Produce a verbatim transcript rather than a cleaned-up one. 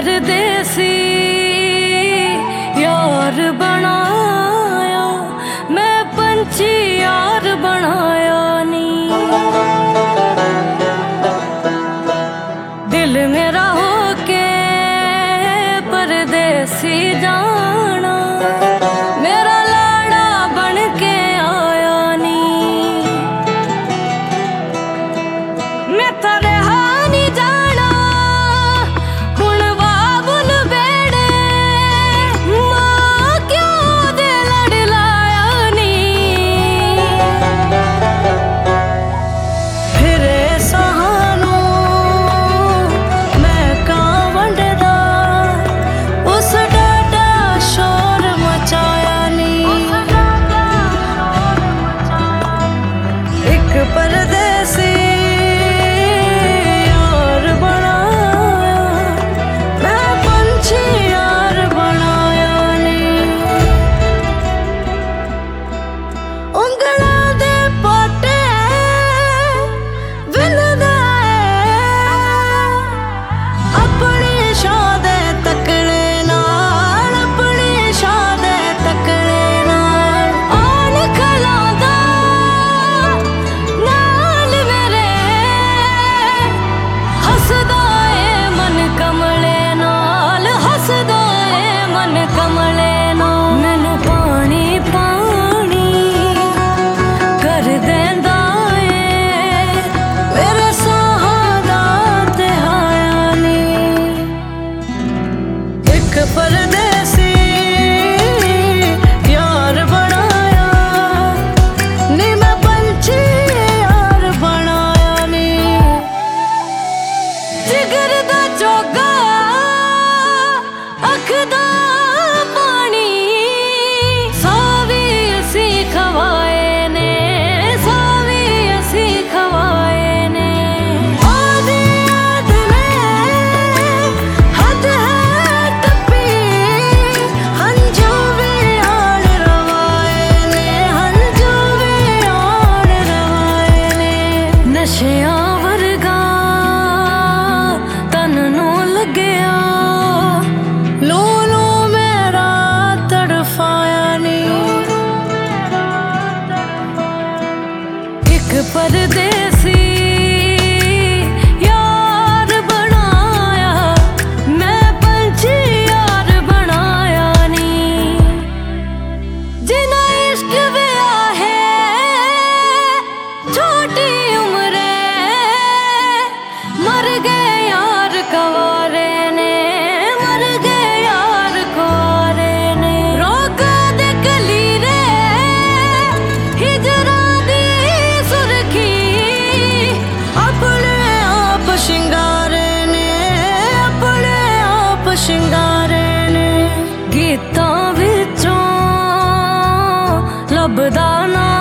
परदेसी यार बनाया मैं पंछी यार बनाया नी। दिल मेरा होके परदेसी जाना मेरा लाड़ा बन के आया नी। मैं तेरे परदेसी यार बनाया नी मैं पंछी यार बनाया नी। जिगर दा जोगा अख दा पानी सावी असी खवाए ने सावी असी खवाए ने। आदि याद ने हद नशिया वर्गा तन नू लग्या लो लो मेरा तड़फाया नी। एक परदेसी यार बनाया मैं पंछी यार बनाया नी। जिना इश्क विया है छोटी मर गए यार कवारे ने मर गए यार कुआरे ने। रोका दे कली रे हिजरा दी सुरखी अपने आप शिंगारे ने अपने आप शिंगारे ने। गीतां विचों लभदा ना